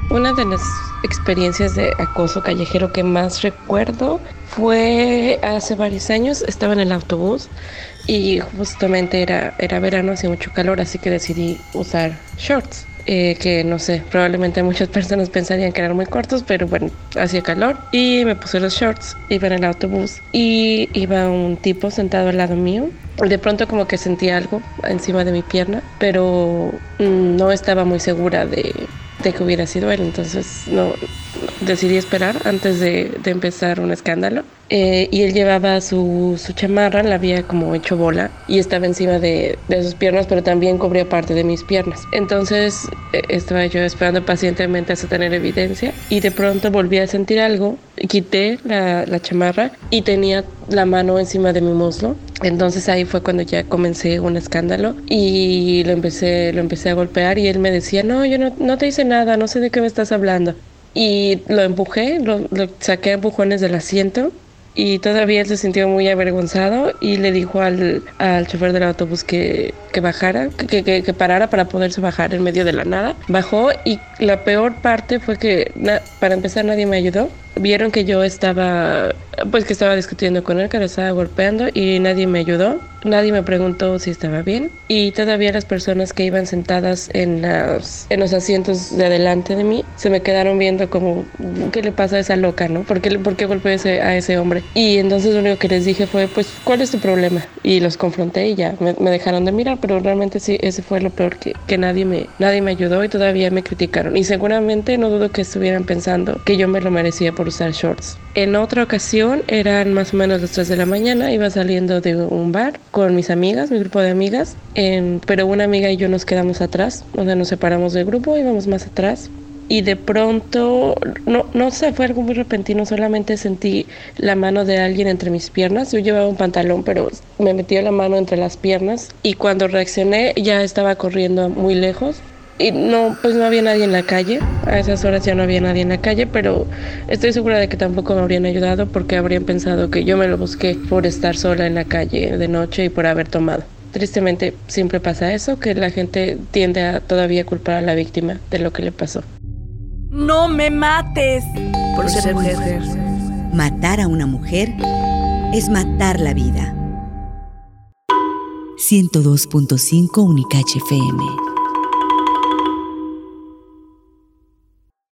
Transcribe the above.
Una de las experiencias de acoso callejero que más recuerdo fue hace varios años. Estaba en el autobús y justamente era verano, hacía mucho calor, así que decidí usar shorts. Que no sé, probablemente muchas personas pensarían que eran muy cortos, pero bueno, hacía calor y me puse los shorts. Iba en el autobús y iba un tipo sentado al lado mío. De pronto como que sentí algo encima de mi pierna, pero no estaba muy segura de que hubiera sido él, entonces no decidí esperar antes de empezar un escándalo. Y él llevaba su chamarra, la había como hecho bola y estaba encima de sus piernas, pero también cubría parte de mis piernas. Entonces estaba yo esperando pacientemente hasta tener evidencia y de pronto volví a sentir algo, quité la chamarra y tenía la mano encima de mi muslo. Entonces ahí fue cuando ya comencé un escándalo y lo empecé a golpear y él me decía, no, yo no te hice nada, no sé de qué me estás hablando. Y lo empujé, lo saqué a empujones del asiento y todavía él se sintió muy avergonzado y le dijo al chofer del autobús que bajara, que parara para poderse bajar en medio de la nada. Bajó y la peor parte fue que para empezar nadie me ayudó. Vieron que yo estaba, pues que estaba discutiendo con él, que lo estaba golpeando y nadie me ayudó. Nadie me preguntó si estaba bien y todavía las personas que iban sentadas en los asientos de adelante de mí se me quedaron viendo como, ¿qué le pasa a esa loca, no? ¿Por qué golpeó a ese hombre? Y entonces lo único que les dije fue, pues, ¿cuál es tu problema? Y los confronté y ya me dejaron de mirar, pero realmente sí, ese fue lo peor, que nadie me ayudó y todavía me criticaron. Y seguramente no dudo que estuvieran pensando que yo me lo merecía por usar shorts. En otra ocasión, eran más o menos las 3 de la mañana, iba saliendo de un bar con mis amigas, mi grupo de amigas, pero una amiga y yo nos quedamos atrás, o sea, nos separamos del grupo, íbamos más atrás. Y de pronto, no sé, fue algo muy repentino, solamente sentí la mano de alguien entre mis piernas. Yo llevaba un pantalón, pero me metió la mano entre las piernas y cuando reaccioné ya estaba corriendo muy lejos. Y no, pues no había nadie en la calle, a esas horas ya no había nadie en la calle, pero estoy segura de que tampoco me habrían ayudado porque habrían pensado que yo me lo busqué por estar sola en la calle de noche y por haber tomado. Tristemente siempre pasa eso, que la gente tiende a todavía culpar a la víctima de lo que le pasó. No me mates por ser mujer. Matar a una mujer es matar la vida. 102.5 Unicach FM.